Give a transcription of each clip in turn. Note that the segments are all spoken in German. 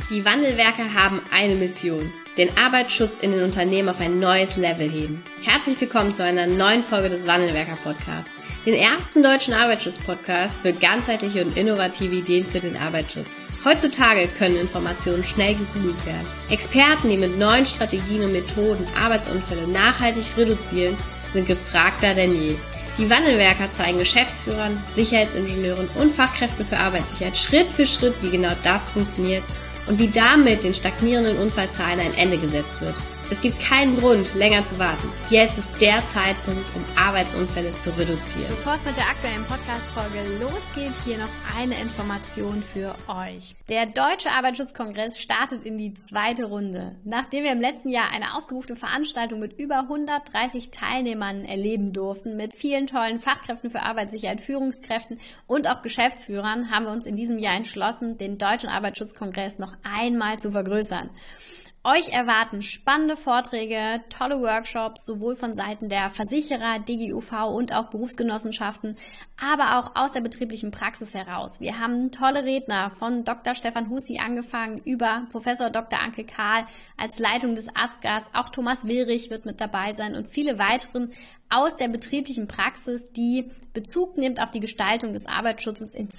Die Wandelwerker haben eine Mission: den Arbeitsschutz in den Unternehmen auf ein neues Level heben. Herzlich willkommen zu einer neuen Folge des Wandelwerker-Podcasts, den ersten deutschen Arbeitsschutz-Podcast für ganzheitliche und innovative Ideen für den Arbeitsschutz. Heutzutage können Informationen schnell gegoogelt werden. Experten, die mit neuen Strategien und Methoden Arbeitsunfälle nachhaltig reduzieren, sind gefragter denn je. Die Wandelwerker zeigen Geschäftsführern, Sicherheitsingenieuren und Fachkräften für Arbeitssicherheit Schritt für Schritt, wie genau das funktioniert und wie damit den stagnierenden Unfallzahlen ein Ende gesetzt wird. Es gibt keinen Grund, länger zu warten. Jetzt ist der Zeitpunkt, um Arbeitsunfälle zu reduzieren. Bevor es mit der aktuellen Podcast-Folge losgeht, hier noch eine Information für euch. Der Deutsche Arbeitsschutzkongress startet in die zweite Runde. Nachdem wir im letzten Jahr eine ausgebuchte Veranstaltung mit über 130 Teilnehmern erleben durften, mit vielen tollen Fachkräften für Arbeitssicherheit, Führungskräften und auch Geschäftsführern, haben wir uns in diesem Jahr entschlossen, den Deutschen Arbeitsschutzkongress noch einmal zu vergrößern. Euch erwarten spannende Vorträge, tolle Workshops, sowohl von Seiten der Versicherer, DGUV und auch Berufsgenossenschaften, aber auch aus der betrieblichen Praxis heraus. Wir haben tolle Redner von Dr. Stefan Hussi angefangen über Professor Dr. Anke Kahl als Leitung des ASGAs. Auch Thomas Willrich wird mit dabei sein und viele weiteren aus der betrieblichen Praxis, die Bezug nimmt auf die Gestaltung des Arbeitsschutzes in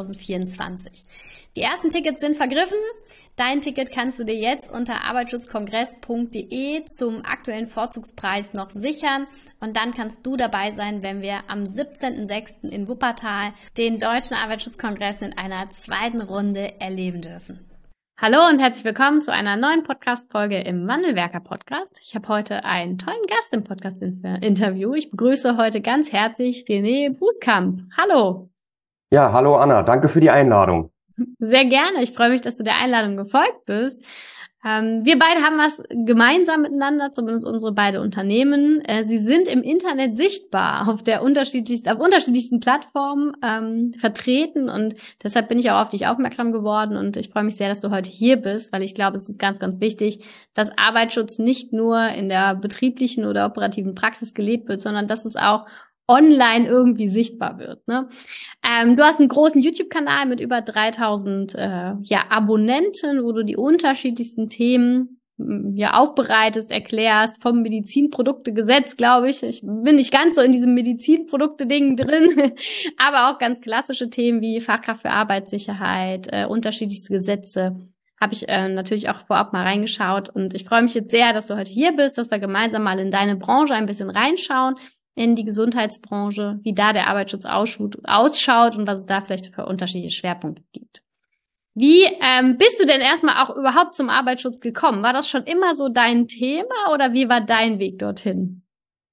2024. Die ersten Tickets sind vergriffen. Dein Ticket kannst du dir jetzt unter arbeitsschutzkongress.de zum aktuellen Vorzugspreis noch sichern. Und dann kannst du dabei sein, wenn wir am 17.06. in Wuppertal den Deutschen Arbeitsschutzkongress in einer zweiten Runde erleben dürfen. Hallo und herzlich willkommen zu einer neuen Podcast-Folge im Wandelwerker-Podcast. Ich habe heute einen tollen Gast im Podcast-Interview. Ich begrüße heute ganz herzlich René Bußkamp. Hallo. Ja, hallo Anna, danke für die Einladung. Sehr gerne. Ich freue mich, dass du der Einladung gefolgt bist. Wir beide haben was gemeinsam miteinander, zumindest unsere beiden Unternehmen. Sie sind im Internet sichtbar auf unterschiedlichsten Plattformen vertreten und deshalb bin ich auch auf dich aufmerksam geworden und ich freue mich sehr, dass du heute hier bist, weil ich glaube, es ist ganz, ganz wichtig, dass Arbeitsschutz nicht nur in der betrieblichen oder operativen Praxis gelebt wird, sondern dass es auch online irgendwie sichtbar wird. Ne? Du hast einen großen YouTube-Kanal mit über 3000 Abonnenten, wo du die unterschiedlichsten Themen aufbereitest, erklärst, vom Medizinproduktegesetz, glaube ich. Ich bin nicht ganz so in diesem Medizinprodukte-Ding drin, aber auch ganz klassische Themen wie Fachkraft für Arbeitssicherheit, unterschiedlichste Gesetze. Habe ich natürlich auch vorab mal reingeschaut und ich freue mich jetzt sehr, dass du heute hier bist, dass wir gemeinsam mal in deine Branche ein bisschen reinschauen, in die Gesundheitsbranche, wie da der Arbeitsschutz ausschaut und was es da vielleicht für unterschiedliche Schwerpunkte gibt. Wie bist du denn erstmal auch überhaupt zum Arbeitsschutz gekommen? War das schon immer so dein Thema oder wie war dein Weg dorthin?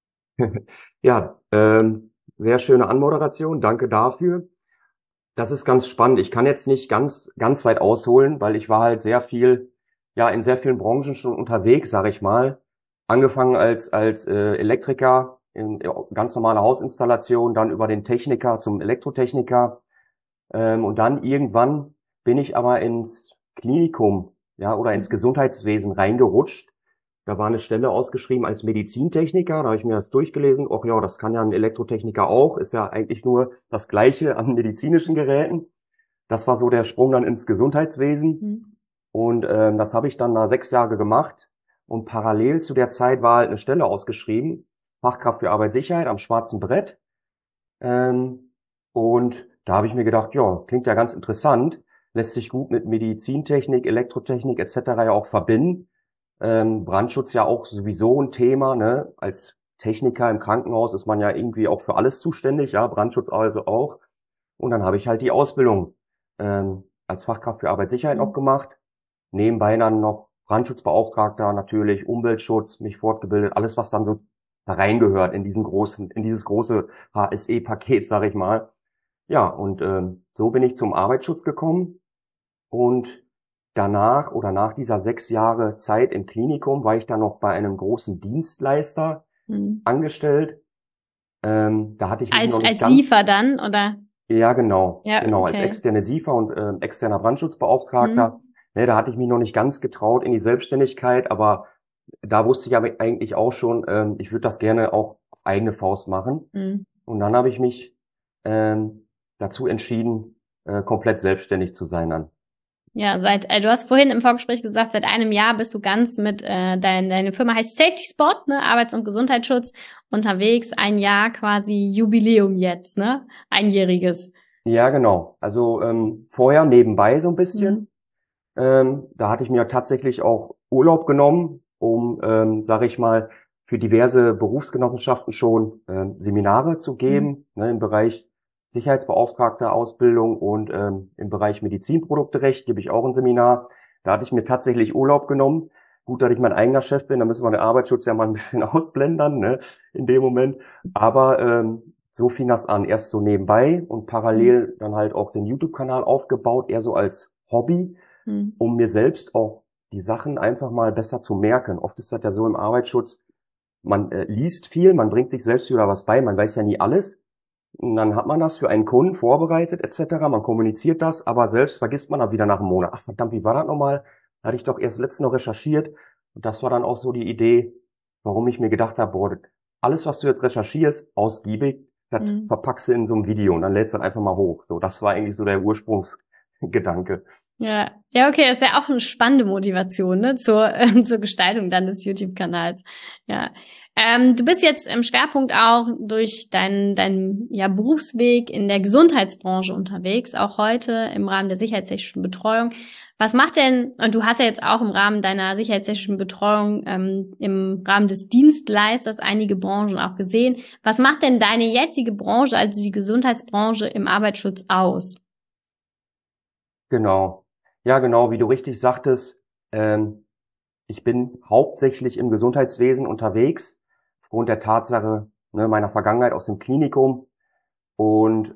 Ja, sehr schöne Anmoderation, danke dafür. Das ist ganz spannend. Ich kann jetzt nicht ganz weit ausholen, weil ich war halt in sehr vielen Branchen schon unterwegs, sag ich mal. Angefangen als Elektriker, in ganz normale Hausinstallation, dann über den Techniker zum Elektrotechniker und dann irgendwann bin ich aber ins Klinikum oder ins Gesundheitswesen reingerutscht. Da war eine Stelle ausgeschrieben als Medizintechniker, da habe ich mir das durchgelesen. Och ja, das kann ja ein Elektrotechniker auch, ist ja eigentlich nur das Gleiche an medizinischen Geräten. Das war so der Sprung dann ins Gesundheitswesen und das habe ich dann da 6 Jahre gemacht und parallel zu der Zeit war halt eine Stelle ausgeschrieben, Fachkraft für Arbeitssicherheit am schwarzen Brett. Und da habe ich mir gedacht, ja, klingt ja ganz interessant, lässt sich gut mit Medizintechnik, Elektrotechnik etc. ja auch verbinden. Brandschutz ja auch sowieso ein Thema, ne? Als Techniker im Krankenhaus ist man ja irgendwie auch für alles zuständig, ja, Brandschutz also auch. Und dann habe ich halt die Ausbildung als Fachkraft für Arbeitssicherheit auch gemacht. Nebenbei dann noch Brandschutzbeauftragter natürlich, Umweltschutz, mich fortgebildet, alles was dann so da reingehört in dieses große HSE-Paket, sag ich mal. Ja, und so bin ich zum Arbeitsschutz gekommen und danach oder nach dieser 6 Jahre Zeit im Klinikum war ich dann noch bei einem großen Dienstleister angestellt. Da hatte ich mich noch nicht als SIFA dann, oder? Ja, genau. Ja, genau, okay. Als externe SIFA und externer Brandschutzbeauftragter. Ne, da hatte ich mich noch nicht ganz getraut in die Selbstständigkeit, aber da wusste ich aber eigentlich auch schon, ich würde das gerne auch auf eigene Faust machen. Und dann habe ich mich dazu entschieden, komplett selbstständig zu sein dann. Ja, du hast vorhin im Vorgespräch gesagt, seit einem Jahr bist du ganz mit, deine Firma heißt Safety Spot, ne, Arbeits- und Gesundheitsschutz unterwegs. Ein Jahr quasi Jubiläum jetzt, ne? Einjähriges. Ja, genau. Also vorher nebenbei so ein Mhm. bisschen. Da hatte ich mir tatsächlich auch Urlaub genommen, um, sage ich mal, für diverse Berufsgenossenschaften schon Seminare zu Mhm. geben, ne, im Bereich Sicherheitsbeauftragter Ausbildung und im Bereich Medizinprodukterecht gebe ich auch ein Seminar. Da hatte ich mir tatsächlich Urlaub genommen. Gut, dass ich mein eigener Chef bin, da müssen wir den Arbeitsschutz ja mal ein bisschen ausblendern, ne, in dem Moment. Aber so fing das an, erst so nebenbei und Mhm. parallel dann halt auch den YouTube-Kanal aufgebaut, eher so als Hobby, Mhm. um mir selbst auch die Sachen einfach mal besser zu merken. Oft ist das ja so im Arbeitsschutz, man liest viel, man bringt sich selbst wieder was bei, man weiß ja nie alles. Und dann hat man das für einen Kunden vorbereitet etc., man kommuniziert das, aber selbst vergisst man dann wieder nach einem Monat. Ach verdammt, wie war das nochmal? Da hatte ich doch erst letztens noch recherchiert. Und das war dann auch so die Idee, warum ich mir gedacht habe, boah, alles, was du jetzt recherchierst, ausgiebig, das Mhm. verpackst du in so einem Video und dann lädst du das einfach mal hoch. So, das war eigentlich so der Ursprungsgedanke. Ja, ja, okay, das ist ja auch eine spannende Motivation, ne, zur Gestaltung dann des YouTube-Kanals. Ja, du bist jetzt im Schwerpunkt auch durch deinen ja, Berufsweg in der Gesundheitsbranche unterwegs, auch heute im Rahmen der sicherheitstechnischen Betreuung. Was macht denn, und du hast ja jetzt auch im Rahmen deiner sicherheitstechnischen Betreuung im Rahmen des Dienstleisters einige Branchen auch gesehen. Was macht denn deine jetzige Branche, also die Gesundheitsbranche im Arbeitsschutz aus? Genau. Ja, genau, wie du richtig sagtest, ich bin hauptsächlich im Gesundheitswesen unterwegs, aufgrund der Tatsache, ne, meiner Vergangenheit aus dem Klinikum. Und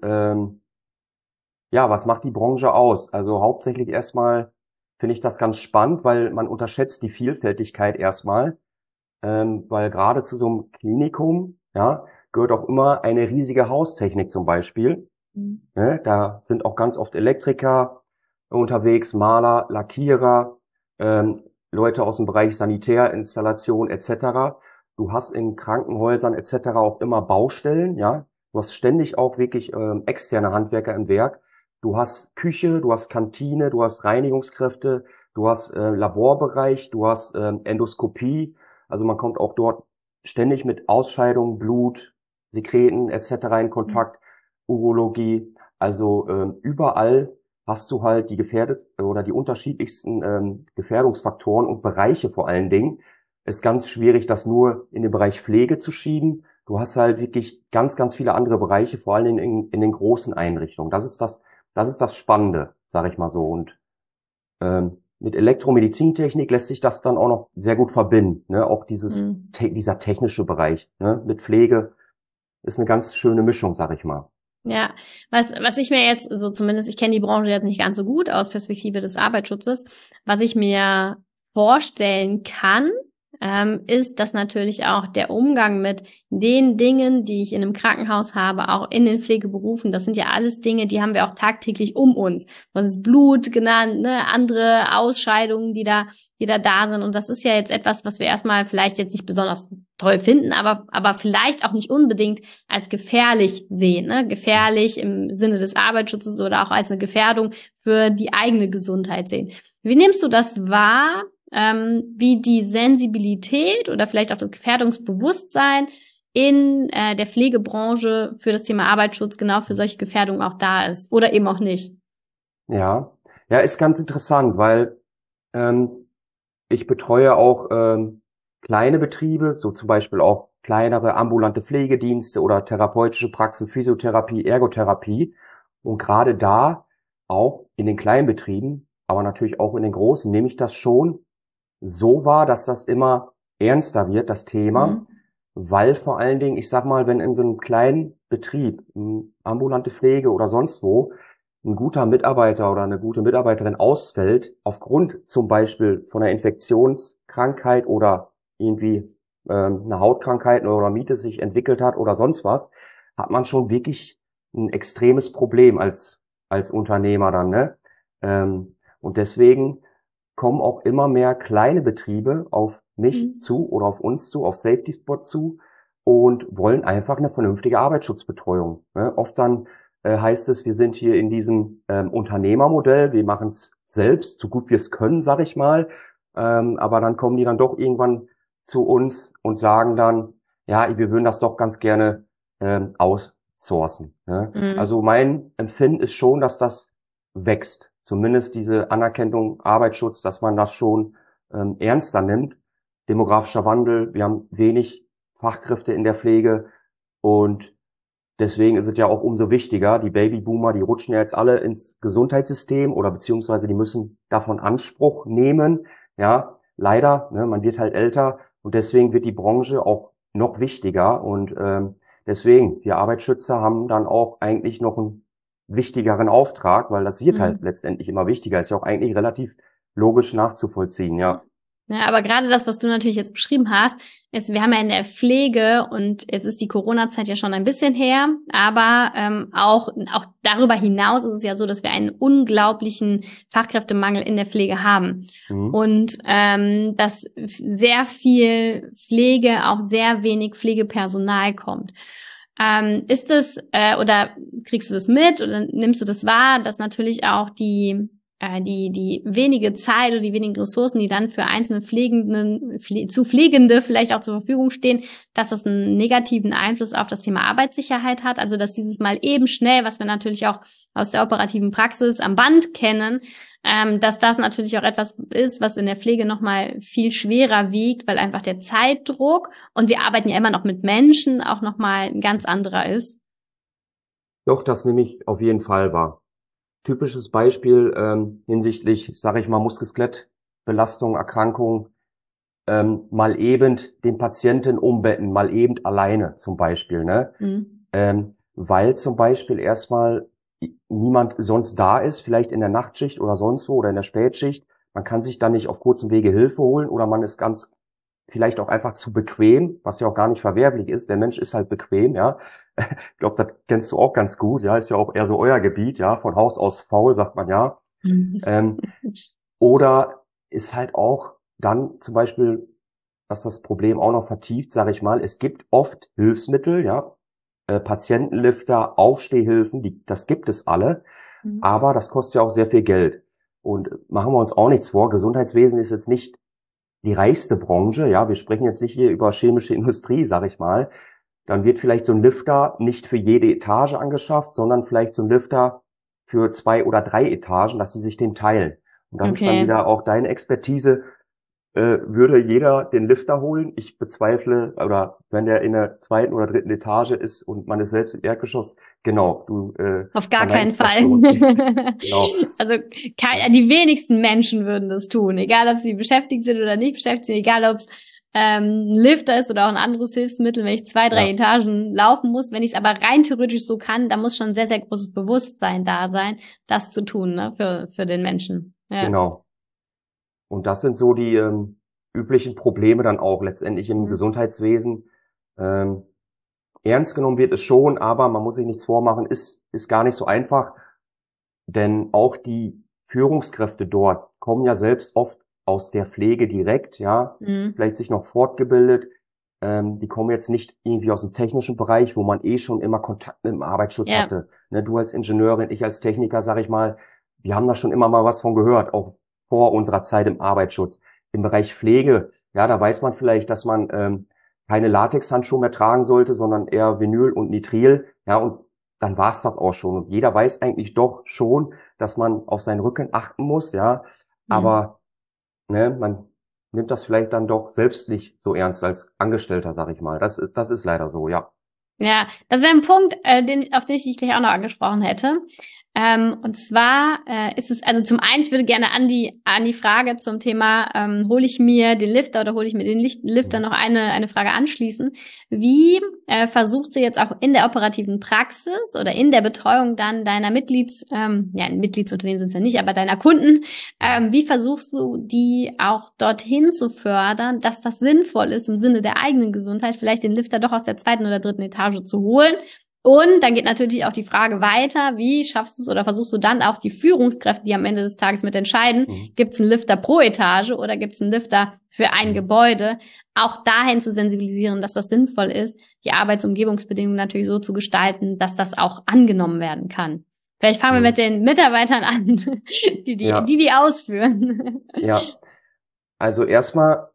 ja, was macht die Branche aus? Also hauptsächlich erstmal finde ich das ganz spannend, weil man unterschätzt die Vielfältigkeit erstmal, weil gerade zu so einem Klinikum, ja, gehört auch immer eine riesige Haustechnik zum Beispiel. Mhm. Ne? Da sind auch ganz oft Elektriker unterwegs, Maler, Lackierer, Leute aus dem Bereich Sanitärinstallation etc. Du hast in Krankenhäusern etc. auch immer Baustellen, ja. Du hast ständig auch wirklich externe Handwerker im Werk. Du hast Küche, du hast Kantine, du hast Reinigungskräfte, du hast Laborbereich, du hast Endoskopie. Also man kommt auch dort ständig mit Ausscheidungen, Blut, Sekreten etc. in Kontakt. Urologie, also überall hast du halt die gefährdet oder die unterschiedlichsten Gefährdungsfaktoren und Bereiche vor allen Dingen. Ist ganz schwierig, das nur in den Bereich Pflege zu schieben. Du hast halt wirklich ganz, ganz viele andere Bereiche, vor allen Dingen in den großen Einrichtungen. Das ist das Spannende, sage ich mal so. Und mit Elektromedizintechnik lässt sich das dann auch noch sehr gut verbinden. Ne? Auch Mhm. dieser technische Bereich, ne? Mit Pflege ist eine ganz schöne Mischung, sag ich mal. Ja, was ich mir jetzt, so zumindest, ich kenne die Branche jetzt nicht ganz so gut aus Perspektive des Arbeitsschutzes, was ich mir vorstellen kann, ist, dass natürlich auch der Umgang mit den Dingen, die ich in einem Krankenhaus habe, auch in den Pflegeberufen, das sind ja alles Dinge, die haben wir auch tagtäglich um uns. Was ist Blut genannt, ne? Andere Ausscheidungen, die da sind. Und das ist ja jetzt etwas, was wir erstmal vielleicht jetzt nicht besonders toll finden, aber vielleicht auch nicht unbedingt als gefährlich sehen, ne? Gefährlich im Sinne des Arbeitsschutzes oder auch als eine Gefährdung für die eigene Gesundheit sehen. Wie nimmst du das wahr, wie die Sensibilität oder vielleicht auch das Gefährdungsbewusstsein in der Pflegebranche für das Thema Arbeitsschutz genau für solche Gefährdungen auch da ist oder eben auch nicht? Ja, ja, ist ganz interessant, weil ähm, ich betreue auch kleine Betriebe, so zum Beispiel auch kleinere ambulante Pflegedienste oder therapeutische Praxen, Physiotherapie, Ergotherapie. Und gerade da, auch in den kleinen Betrieben, aber natürlich auch in den großen, nehme ich das schon so wahr, dass das immer ernster wird, das Thema, Mhm. weil vor allen Dingen, ich sag mal, wenn in so einem kleinen Betrieb, ambulante Pflege oder sonst wo, ein guter Mitarbeiter oder eine gute Mitarbeiterin ausfällt, aufgrund zum Beispiel von einer Infektionskrankheit oder irgendwie eine Hautkrankheit oder Neurodermitis sich entwickelt hat oder sonst was, hat man schon wirklich ein extremes Problem als Unternehmer dann, ne? Und deswegen kommen auch immer mehr kleine Betriebe auf mich Mhm. zu oder auf uns zu, auf Safety Spot zu und wollen einfach eine vernünftige Arbeitsschutzbetreuung. Ne? Oft dann heißt es, wir sind hier in diesem Unternehmermodell, wir machen es selbst, so gut wir es können, sag ich mal. Aber dann kommen die dann doch irgendwann zu uns und sagen dann, ja, wir würden das doch ganz gerne outsourcen. Ne? Mhm. Also mein Empfinden ist schon, dass das wächst. Zumindest diese Anerkennung, Arbeitsschutz, dass man das schon ernster nimmt. Demografischer Wandel, wir haben wenig Fachkräfte in der Pflege und deswegen ist es ja auch umso wichtiger, die Babyboomer, die rutschen ja jetzt alle ins Gesundheitssystem oder beziehungsweise die müssen davon Anspruch nehmen. Ja, leider, ne, man wird halt älter und deswegen wird die Branche auch noch wichtiger und deswegen, wir Arbeitsschützer haben dann auch eigentlich noch einen wichtigeren Auftrag, weil das wird halt letztendlich immer wichtiger. Ist ja auch eigentlich relativ logisch nachzuvollziehen, ja. Ja, aber gerade das, was du natürlich jetzt beschrieben hast, ist, wir haben ja in der Pflege und jetzt ist die Corona-Zeit ja schon ein bisschen her, aber auch darüber hinaus ist es ja so, dass wir einen unglaublichen Fachkräftemangel in der Pflege haben und dass sehr viel Pflege auf sehr wenig Pflegepersonal kommt. Ist das oder kriegst du das mit oder nimmst du das wahr, dass natürlich auch die wenige Zeit oder die wenigen Ressourcen, die dann für einzelne Pflegende vielleicht auch zur Verfügung stehen, dass das einen negativen Einfluss auf das Thema Arbeitssicherheit hat. Also dass dieses Mal eben schnell, was wir natürlich auch aus der operativen Praxis am Band kennen, dass das natürlich auch etwas ist, was in der Pflege nochmal viel schwerer wiegt, weil einfach der Zeitdruck, und wir arbeiten ja immer noch mit Menschen, auch nochmal ein ganz anderer ist. Doch, das nehme ich auf jeden Fall wahr. Typisches Beispiel hinsichtlich, sage ich mal, Muskel-Skelett-Belastung, Erkrankung, mal eben den Patienten umbetten, mal eben alleine zum Beispiel, ne? Weil zum Beispiel erstmal niemand sonst da ist, vielleicht in der Nachtschicht oder sonst wo oder in der Spätschicht. Man kann sich dann nicht auf kurzem Wege Hilfe holen oder man ist ganz vielleicht auch einfach zu bequem, was ja auch gar nicht verwerflich ist. Der Mensch ist halt bequem, ja. Ich glaube, das kennst du auch ganz gut, ja. Ist ja auch eher so euer Gebiet, ja. Von Haus aus faul, sagt man ja. Oder ist halt auch dann zum Beispiel, dass das Problem auch noch vertieft, sage ich mal. Es gibt oft Hilfsmittel, ja. Patientenlifter, Aufstehhilfen, das gibt es alle. Aber das kostet ja auch sehr viel Geld. Und machen wir uns auch nichts vor. Gesundheitswesen ist jetzt nicht die reichste Branche, ja, wir sprechen jetzt nicht hier über chemische Industrie, sag ich mal, dann wird vielleicht so ein Lifter nicht für jede Etage angeschafft, sondern vielleicht so ein Lifter für 2 oder 3 Etagen, dass sie sich den teilen. Und das ist dann wieder auch deine Expertise. Würde jeder den Lifter holen? Ich bezweifle, oder wenn der in der 2. oder 3. Etage ist und man ist selbst im Erdgeschoss, genau, du auf gar keinen Fall. Genau. Also die wenigsten Menschen würden das tun, egal ob sie beschäftigt sind oder nicht beschäftigt sind, egal ob es ein Lifter ist oder auch ein anderes Hilfsmittel, wenn ich 2, 3 Etagen laufen muss. Wenn ich es aber rein theoretisch so kann, da muss schon ein sehr, sehr großes Bewusstsein da sein, das zu tun, ne, für den Menschen. Ja. Genau. Und das sind so die üblichen Probleme dann auch letztendlich im Gesundheitswesen. Ernst genommen wird es schon, aber man muss sich nichts vormachen, ist gar nicht so einfach. Denn auch die Führungskräfte dort kommen ja selbst oft aus der Pflege direkt, ja, vielleicht sich noch fortgebildet. Die kommen jetzt nicht irgendwie aus dem technischen Bereich, wo man schon immer Kontakt mit dem Arbeitsschutz hatte. Ne, du als Ingenieurin, ich als Techniker, sag ich mal, wir haben da schon immer mal was von gehört, auch vor unserer Zeit im Arbeitsschutz. Im Bereich Pflege, ja, da weiß man vielleicht, dass man keine Latexhandschuhe mehr tragen sollte, sondern eher Vinyl und Nitril, ja, und dann war's das auch schon. Und jeder weiß eigentlich doch schon, dass man auf seinen Rücken achten muss, ja, aber ne, man nimmt das vielleicht dann doch selbst nicht so ernst als Angestellter, sag ich mal. Das ist leider so, ja. Ja, das wäre ein Punkt, auf den ich gleich auch noch angesprochen hätte. Und zwar ist es, also zum einen, ich würde gerne an die Frage zum Thema, hole ich mir den Lifter oder hole ich mir den Lifter noch eine Frage anschließen. Wie versuchst du jetzt auch in der operativen Praxis oder in der Betreuung dann deiner Mitgliedsunternehmen sind es ja nicht, aber deiner Kunden, wie versuchst du die auch dorthin zu fördern, dass das sinnvoll ist im Sinne der eigenen Gesundheit, vielleicht den Lifter doch aus der 2. oder 3. Etage zu holen Und dann geht natürlich auch die Frage weiter, wie schaffst du es oder versuchst du dann auch die Führungskräfte, die am Ende des Tages mit entscheiden, gibt es einen Lifter pro Etage oder gibt es einen Lifter für ein Gebäude, auch dahin zu sensibilisieren, dass das sinnvoll ist, die Arbeitsumgebungsbedingungen natürlich so zu gestalten, dass das auch angenommen werden kann. Vielleicht fangen wir mit den Mitarbeitern an, die ausführen. Ja, also erstmal,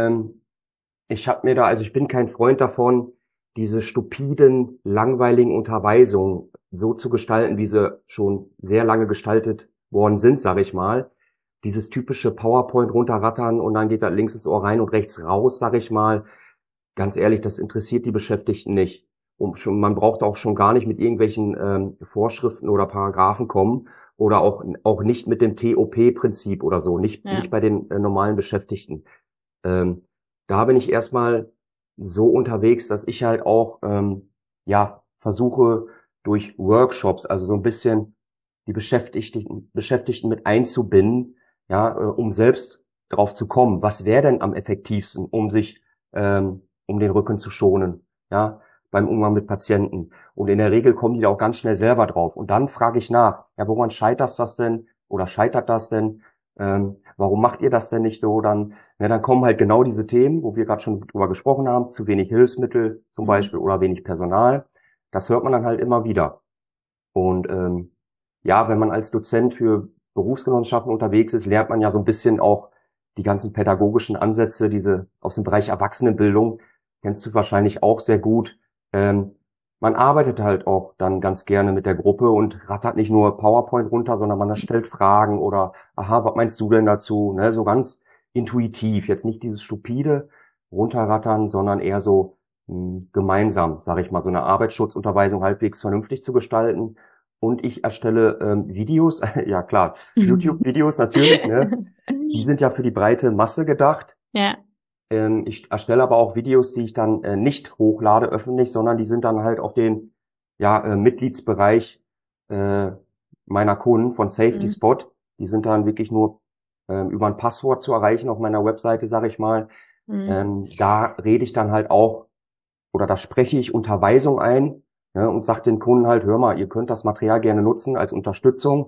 ich bin kein Freund davon, diese stupiden, langweiligen Unterweisungen so zu gestalten, wie sie schon sehr lange gestaltet worden sind, sage ich mal. Dieses typische PowerPoint runterrattern und dann geht da links ins Ohr rein und rechts raus, sage ich mal. Ganz ehrlich, das interessiert die Beschäftigten nicht. Man braucht auch schon gar nicht mit irgendwelchen Vorschriften oder Paragraphen kommen oder auch nicht mit dem TOP-Prinzip oder so, nicht bei den normalen Beschäftigten. Da bin ich erstmal so unterwegs, dass ich halt auch versuche durch Workshops, also so ein bisschen die Beschäftigten mit einzubinden, um selbst drauf zu kommen, was wäre denn am effektivsten, um sich um den Rücken zu schonen, beim Umgang mit Patienten. Und in der Regel kommen die da auch ganz schnell selber drauf. Und dann frage ich nach, woran scheitert das denn? Warum macht ihr das denn nicht so? Dann kommen halt genau diese Themen, wo wir gerade schon drüber gesprochen haben, zu wenig Hilfsmittel zum Beispiel oder wenig Personal. Das hört man dann halt immer wieder. Und wenn man als Dozent für Berufsgenossenschaften unterwegs ist, lernt man ja so ein bisschen auch die ganzen pädagogischen Ansätze, diese aus dem Bereich Erwachsenenbildung, kennst du wahrscheinlich auch sehr gut. Man arbeitet halt auch dann ganz gerne mit der Gruppe und rattert nicht nur PowerPoint runter, sondern man stellt Fragen oder, was meinst du denn dazu? So ganz intuitiv, jetzt nicht dieses stupide Runterrattern, sondern eher so gemeinsam, sage ich mal, so eine Arbeitsschutzunterweisung halbwegs vernünftig zu gestalten. Und ich erstelle Videos, ja klar, YouTube-Videos natürlich, ne? Die sind ja für die breite Masse gedacht. Ja. Ich erstelle aber auch Videos, die ich dann nicht hochlade öffentlich, sondern die sind dann halt auf den Mitgliedsbereich meiner Kunden von Safety Spot. Die sind dann wirklich nur über ein Passwort zu erreichen auf meiner Webseite, sage ich mal. Da rede ich dann halt auch oder da spreche ich Unterweisung ein und sage den Kunden halt, hör mal, ihr könnt das Material gerne nutzen als Unterstützung,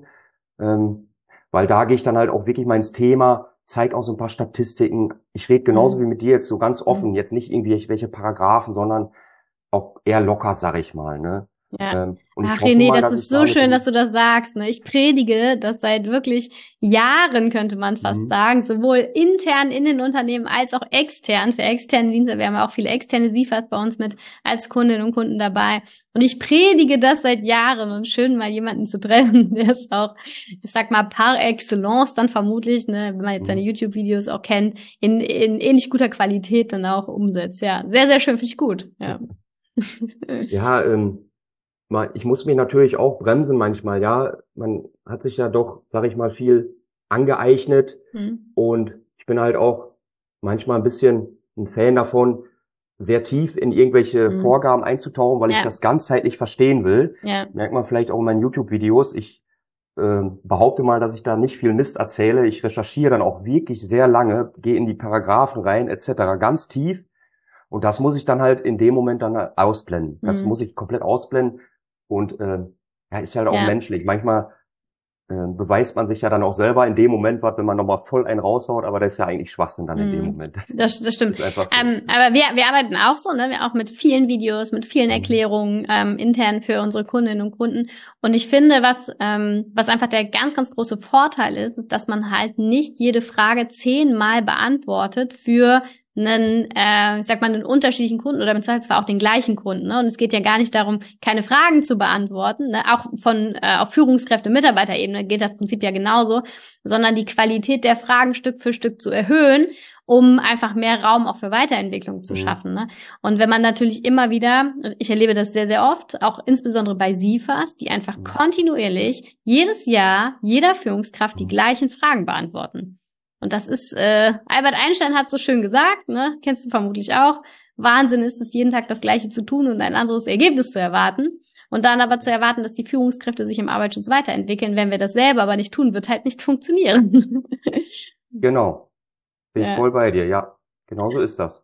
weil da gehe ich dann halt auch wirklich mal ins Thema, zeige auch so ein paar Statistiken. Ich rede genauso wie mit dir jetzt so ganz offen, jetzt nicht irgendwie welche Paragraphen, sondern auch eher locker, sag ich mal, ne? Ja. Und Ach René, das ist so schön, dass du das sagst, ne? Ich predige das seit wirklich Jahren, könnte man fast sagen, sowohl intern in den Unternehmen als auch extern, für externe Dienste. Wir haben ja auch viele externe SIFAs bei uns mit als Kundinnen und Kunden dabei. Und ich predige das seit Jahren und schön mal jemanden zu treffen, der ist auch, ich sag mal, par excellence dann vermutlich, ne, wenn man jetzt seine YouTube-Videos auch kennt, in ähnlich guter Qualität dann auch umsetzt. Ja, sehr, sehr schön, finde ich gut. Ja. Ja, ich muss mich natürlich auch bremsen manchmal, man hat sich ja doch, sag ich mal, viel angeeignet und ich bin halt auch manchmal ein bisschen ein Fan davon, sehr tief in irgendwelche Vorgaben einzutauchen, weil ich das ganzheitlich verstehen will. Ja. Merkt man vielleicht auch in meinen YouTube-Videos. Ich behaupte mal, dass ich da nicht viel Mist erzähle. Ich recherchiere dann auch wirklich sehr lange, gehe in die Paragraphen rein etc., ganz tief und das muss ich dann halt in dem Moment dann ausblenden. Das muss ich komplett ausblenden. Und ist ja halt auch menschlich. Manchmal beweist man sich ja dann auch selber in dem Moment was, wenn man nochmal voll einen raushaut, aber das ist ja eigentlich Schwachsinn dann in dem Moment. Das stimmt. Das ist einfach so. Aber wir arbeiten auch so, ne? Wir auch mit vielen Videos, mit vielen Erklärungen intern für unsere Kundinnen und Kunden. Und ich finde, was einfach der ganz, ganz große Vorteil ist, dass man halt nicht jede Frage 10-mal beantwortet für einen unterschiedlichen Kunden oder im Zweifelsfall auch den gleichen Kunden. Ne? Und es geht ja gar nicht darum, keine Fragen zu beantworten. Ne? Auch auf Führungskräfte-, Mitarbeiterebene geht das Prinzip ja genauso, sondern die Qualität der Fragen Stück für Stück zu erhöhen, um einfach mehr Raum auch für Weiterentwicklung zu schaffen. Ne? Und wenn man natürlich immer wieder, ich erlebe das sehr, sehr oft, auch insbesondere bei SIFAs, die einfach kontinuierlich jedes Jahr jeder Führungskraft die gleichen Fragen beantworten. Und das ist, Albert Einstein hat so schön gesagt, ne, kennst du vermutlich auch, Wahnsinn ist es, jeden Tag das Gleiche zu tun und ein anderes Ergebnis zu erwarten. Und dann aber zu erwarten, dass die Führungskräfte sich im Arbeitsschutz weiterentwickeln, wenn wir das selber aber nicht tun, wird halt nicht funktionieren. Genau. Bin ich voll bei dir, ja. Genau so ist das.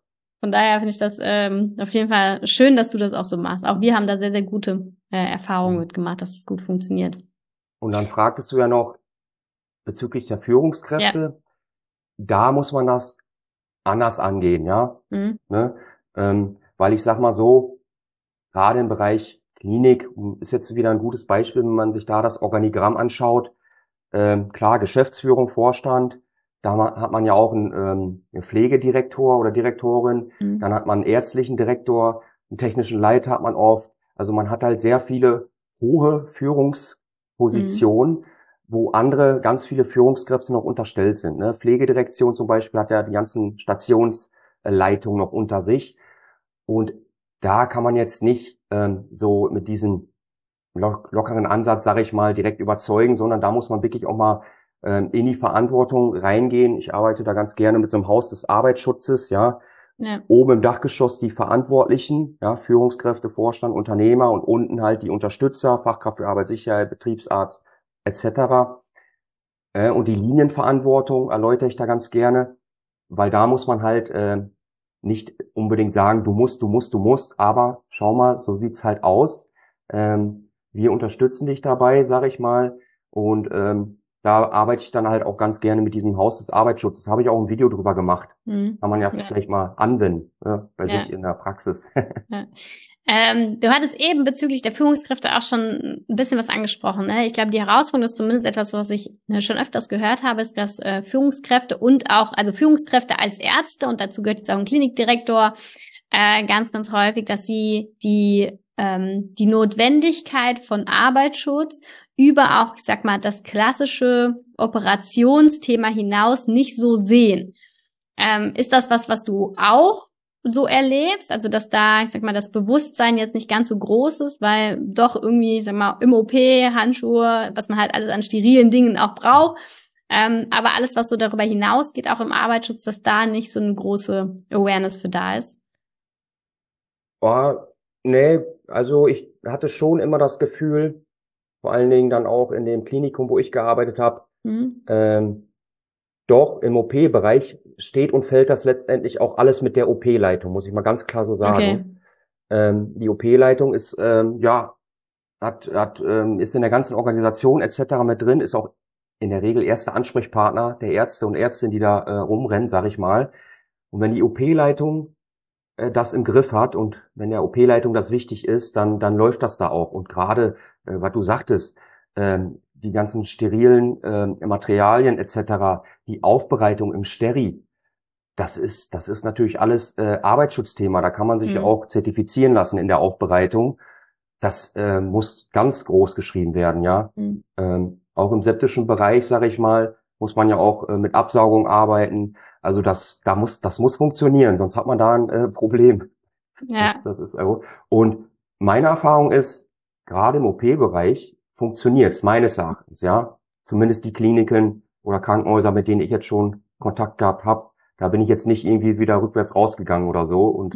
Von daher finde ich das auf jeden Fall schön, dass du das auch so machst. Auch wir haben da sehr, sehr gute Erfahrungen mitgemacht, dass das gut funktioniert. Und dann fragtest du ja noch bezüglich der Führungskräfte. Ja. Da muss man das anders angehen, ja. Mhm. Ne? Weil ich sag mal so, gerade im Bereich Klinik ist jetzt wieder ein gutes Beispiel, wenn man sich da das Organigramm anschaut. Klar, Geschäftsführung, Vorstand, da hat man ja auch einen Pflegedirektor oder Direktorin, dann hat man einen ärztlichen Direktor, einen technischen Leiter hat man oft. Also man hat halt sehr viele hohe Führungspositionen, wo andere ganz viele Führungskräfte noch unterstellt sind. Ne? Pflegedirektion zum Beispiel hat ja die ganzen Stationsleitungen noch unter sich. Und da kann man jetzt nicht so mit diesem lockeren Ansatz, sage ich mal, direkt überzeugen, sondern da muss man wirklich auch mal in die Verantwortung reingehen. Ich arbeite da ganz gerne mit so einem Haus des Arbeitsschutzes, ja. Oben im Dachgeschoss die Verantwortlichen, ja, Führungskräfte, Vorstand, Unternehmer und unten halt die Unterstützer, Fachkraft für Arbeitssicherheit, Betriebsarzt etc. Und die Linienverantwortung erläutere ich da ganz gerne, weil da muss man halt nicht unbedingt sagen, du musst, aber schau mal, so sieht's halt aus. Wir unterstützen dich dabei, sage ich mal, und da arbeite ich dann halt auch ganz gerne mit diesem Haus des Arbeitsschutzes. Habe ich auch ein Video drüber gemacht. Kann man ja vielleicht mal anwenden, bei sich in der Praxis. Du hattest eben bezüglich der Führungskräfte auch schon ein bisschen was angesprochen. Ne? Ich glaube, die Herausforderung ist zumindest etwas, was ich schon öfters gehört habe, ist, dass Führungskräfte und auch, also Führungskräfte als Ärzte, und dazu gehört jetzt auch ein Klinikdirektor, ganz, ganz häufig, dass sie die Notwendigkeit von Arbeitsschutz über auch, ich sag mal, das klassische Operationsthema hinaus nicht so sehen. Ist das was du auch so erlebst? Also, dass da, ich sag mal, das Bewusstsein jetzt nicht ganz so groß ist, weil doch irgendwie, ich sag mal, im OP, Handschuhe, was man halt alles an sterilen Dingen auch braucht, aber alles, was so darüber hinausgeht, auch im Arbeitsschutz, dass da nicht so eine große Awareness für da ist? Nee, also ich hatte schon immer das Gefühl, vor allen Dingen dann auch in dem Klinikum, wo ich gearbeitet habe, doch im OP-Bereich steht und fällt das letztendlich auch alles mit der OP-Leitung, muss ich mal ganz klar so sagen. Okay. Die OP-Leitung ist ist in der ganzen Organisation etc. mit drin, ist auch in der Regel erster Ansprechpartner der Ärzte und Ärztinnen, die da rumrennen, sage ich mal. Und wenn die OP-Leitung das im Griff hat und wenn der OP-Leitung das wichtig ist, dann läuft das da auch. Und gerade, was du sagtest, die ganzen sterilen Materialien etc., die Aufbereitung im Steri, das ist natürlich alles Arbeitsschutzthema. Da kann man sich ja auch zertifizieren lassen in der Aufbereitung. Das muss ganz groß geschrieben werden, ja. Auch im septischen Bereich, sage ich mal, muss man ja auch mit Absaugung arbeiten. Also das muss funktionieren, sonst hat man da ein Problem. Ja. Das ist und meine Erfahrung ist, gerade im OP-Bereich funktioniert's meines Erachtens, ja. Zumindest die Kliniken oder Krankenhäuser, mit denen ich jetzt schon Kontakt gehabt habe, da bin ich jetzt nicht irgendwie wieder rückwärts rausgegangen oder so. Und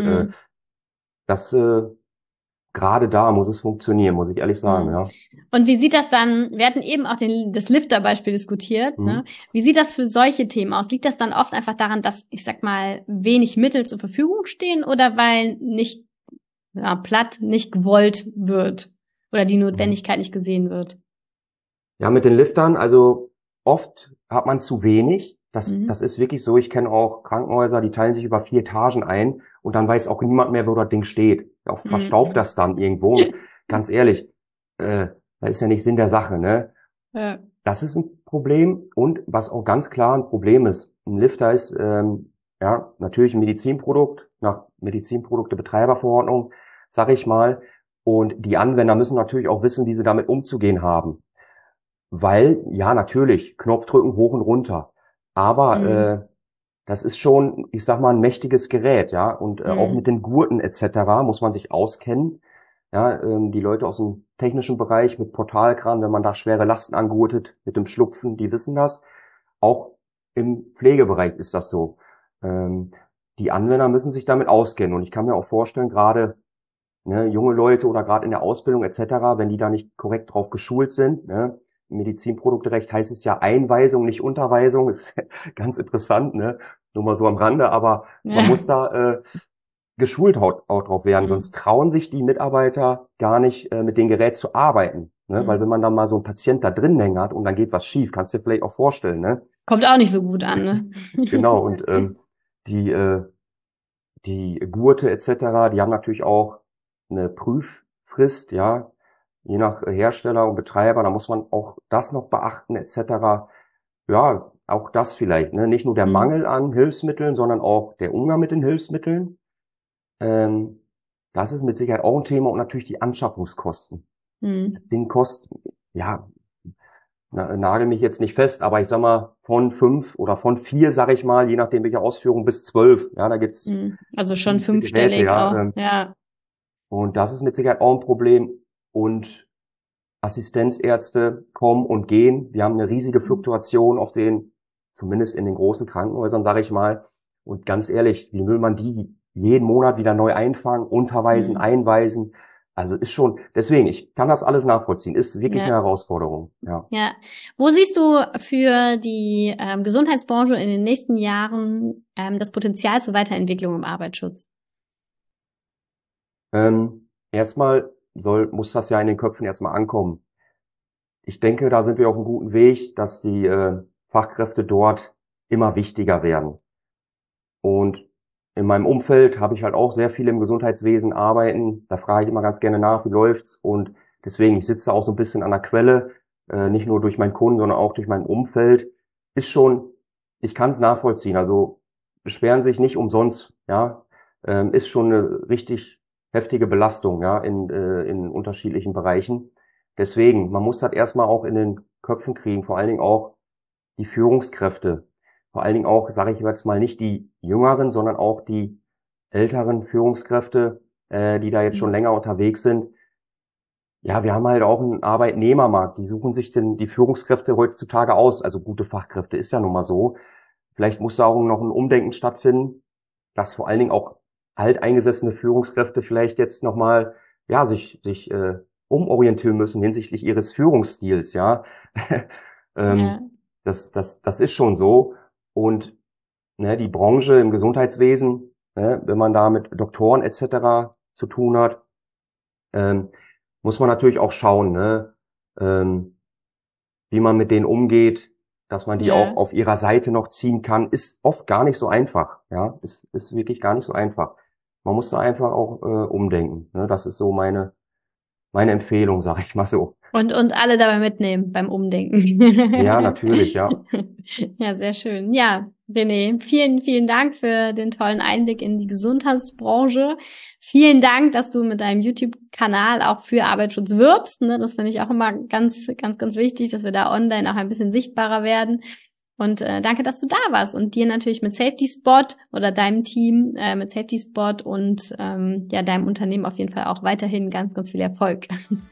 gerade da muss es funktionieren, muss ich ehrlich sagen, ja. Und wie sieht das dann, wir hatten eben auch das Lifter-Beispiel diskutiert, ne? Wie sieht das für solche Themen aus? Liegt das dann oft einfach daran, dass, ich sag mal, wenig Mittel zur Verfügung stehen oder weil nicht gewollt wird oder die Notwendigkeit nicht gesehen wird? Ja, mit den Liftern, also oft hat man zu wenig. Das ist wirklich so. Ich kenne auch Krankenhäuser, die teilen sich über 4 Etagen ein und dann weiß auch niemand mehr, wo das Ding steht. Auch verstaubt das dann irgendwo. Ganz ehrlich, das ist ja nicht Sinn der Sache, ne? Ja. Das ist ein Problem und was auch ganz klar ein Problem ist. Ein Lifter ist natürlich ein Medizinprodukt nach Medizinprodukte-Betreiberverordnung, sag ich mal. Und die Anwender müssen natürlich auch wissen, wie sie damit umzugehen haben. Weil, ja, natürlich, Knopf drücken, hoch und runter. Aber das ist schon, ich sag mal, ein mächtiges Gerät, ja. Und auch mit den Gurten etc. muss man sich auskennen. Ja, die Leute aus dem technischen Bereich mit Portalkran, wenn man da schwere Lasten angurtet, mit dem Schlupfen, die wissen das. Auch im Pflegebereich ist das so. Die Anwender müssen sich damit auskennen. Und ich kann mir auch vorstellen, gerade junge Leute oder gerade in der Ausbildung etc., wenn die da nicht korrekt drauf geschult sind, ne? Im Medizinprodukterecht heißt es ja Einweisung, nicht Unterweisung. Ist ganz interessant, ne? Nur mal so am Rande, aber man muss da geschult auch drauf werden, sonst trauen sich die Mitarbeiter gar nicht, mit dem Gerät zu arbeiten. Ne? Weil wenn man dann mal so einen Patient da drin hängen hat und dann geht was schief, kannst du dir vielleicht auch vorstellen, ne? Kommt auch nicht so gut an, ne? Genau, und die Gurte etc., die haben natürlich auch eine Prüffrist, ja, je nach Hersteller und Betreiber, da muss man auch das noch beachten etc. Ja, auch das vielleicht, ne? Nicht nur der Mangel an Hilfsmitteln, sondern auch der Umgang mit den Hilfsmitteln. Das ist mit Sicherheit auch ein Thema und natürlich die Anschaffungskosten. Den Kosten, ja, nagel mich jetzt nicht fest, aber ich sag mal von 5 oder von 4, sag ich mal, je nachdem welche Ausführung, bis 12. Ja, da gibt's also schon fünfstellig Geräte, auch. Ja. Und das ist mit Sicherheit auch ein Problem. Und Assistenzärzte kommen und gehen. Wir haben eine riesige Fluktuation auf zumindest in den großen Krankenhäusern, sage ich mal. Und ganz ehrlich, wie will man die jeden Monat wieder neu einfangen, unterweisen, einweisen? Also ist schon, deswegen, ich kann das alles nachvollziehen. Ist wirklich eine Herausforderung. Ja. Ja. Wo siehst du für die Gesundheitsbranche in den nächsten Jahren das Potenzial zur Weiterentwicklung im Arbeitsschutz? Erstmal muss das ja in den Köpfen erstmal ankommen. Ich denke, da sind wir auf einem guten Weg, dass die Fachkräfte dort immer wichtiger werden. Und in meinem Umfeld habe ich halt auch sehr viele im Gesundheitswesen arbeiten. Da frage ich immer ganz gerne nach, wie läuft's? Und deswegen, ich sitze auch so ein bisschen an der Quelle, nicht nur durch meinen Kunden, sondern auch durch mein Umfeld. Ich kann es nachvollziehen. Also beschweren sich nicht umsonst, ja. Ist schon eine richtig heftige Belastung, ja, in unterschiedlichen Bereichen. Deswegen, man muss das erstmal auch in den Köpfen kriegen, vor allen Dingen auch die Führungskräfte. Vor allen Dingen auch, sage ich jetzt mal, nicht die jüngeren, sondern auch die älteren Führungskräfte, die da jetzt schon länger unterwegs sind. Ja, wir haben halt auch einen Arbeitnehmermarkt. Die suchen sich die Führungskräfte heutzutage aus. Also gute Fachkräfte ist ja nun mal so. Vielleicht muss da auch noch ein Umdenken stattfinden, dass vor allen Dingen auch alteingesessene Führungskräfte vielleicht jetzt nochmal, ja, sich umorientieren müssen hinsichtlich ihres Führungsstils, ja. Das ist schon so. Und ne, die Branche im Gesundheitswesen, ne, wenn man da mit Doktoren etc. zu tun hat, muss man natürlich auch schauen, ne, wie man mit denen umgeht, dass man die auch auf ihrer Seite noch ziehen kann, ist oft gar nicht so einfach. Ja, ist wirklich gar nicht so einfach. Man muss da einfach auch umdenken. Ne? Das ist so meine Empfehlung, sag ich mal so. Und alle dabei mitnehmen beim Umdenken. Ja, natürlich, ja. Ja, sehr schön. Ja, René, vielen, vielen Dank für den tollen Einblick in die Gesundheitsbranche. Vielen Dank, dass du mit deinem YouTube-Kanal auch für Arbeitsschutz wirbst. Ne? Das finde ich auch immer ganz, ganz, ganz wichtig, dass wir da online auch ein bisschen sichtbarer werden. Und danke, dass du da warst und dir natürlich mit Safety Spot oder deinem Team mit Safety Spot und deinem Unternehmen auf jeden Fall auch weiterhin ganz, ganz viel Erfolg.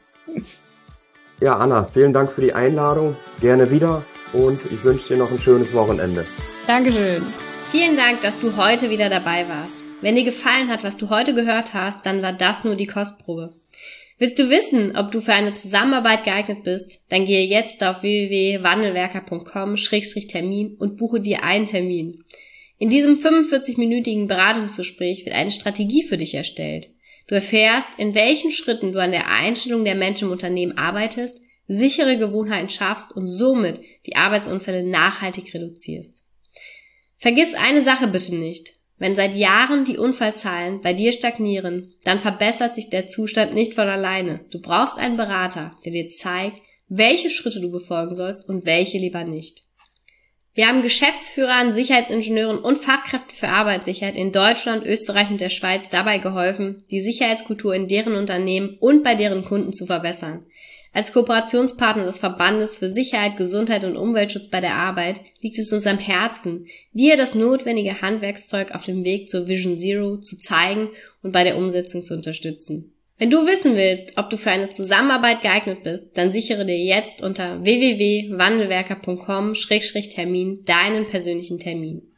Ja, Anna, vielen Dank für die Einladung. Gerne wieder und ich wünsche dir noch ein schönes Wochenende. Dankeschön. Vielen Dank, dass du heute wieder dabei warst. Wenn dir gefallen hat, was du heute gehört hast, dann war das nur die Kostprobe. Willst du wissen, ob du für eine Zusammenarbeit geeignet bist? Dann gehe jetzt auf www.wandelwerker.com/Termin und buche dir einen Termin. In diesem 45-minütigen Beratungsgespräch wird eine Strategie für dich erstellt. Du erfährst, in welchen Schritten du an der Einstellung der Menschen im Unternehmen arbeitest, sichere Gewohnheiten schaffst und somit die Arbeitsunfälle nachhaltig reduzierst. Vergiss eine Sache bitte nicht. Wenn seit Jahren die Unfallzahlen bei dir stagnieren, dann verbessert sich der Zustand nicht von alleine. Du brauchst einen Berater, der dir zeigt, welche Schritte du befolgen sollst und welche lieber nicht. Wir haben Geschäftsführern, Sicherheitsingenieuren und Fachkräften für Arbeitssicherheit in Deutschland, Österreich und der Schweiz dabei geholfen, die Sicherheitskultur in deren Unternehmen und bei deren Kunden zu verbessern. Als Kooperationspartner des Verbandes für Sicherheit, Gesundheit und Umweltschutz bei der Arbeit liegt es uns am Herzen, dir das notwendige Handwerkszeug auf dem Weg zur Vision Zero zu zeigen und bei der Umsetzung zu unterstützen. Wenn du wissen willst, ob du für eine Zusammenarbeit geeignet bist, dann sichere dir jetzt unter www.wandelwerker.com/Termin deinen persönlichen Termin.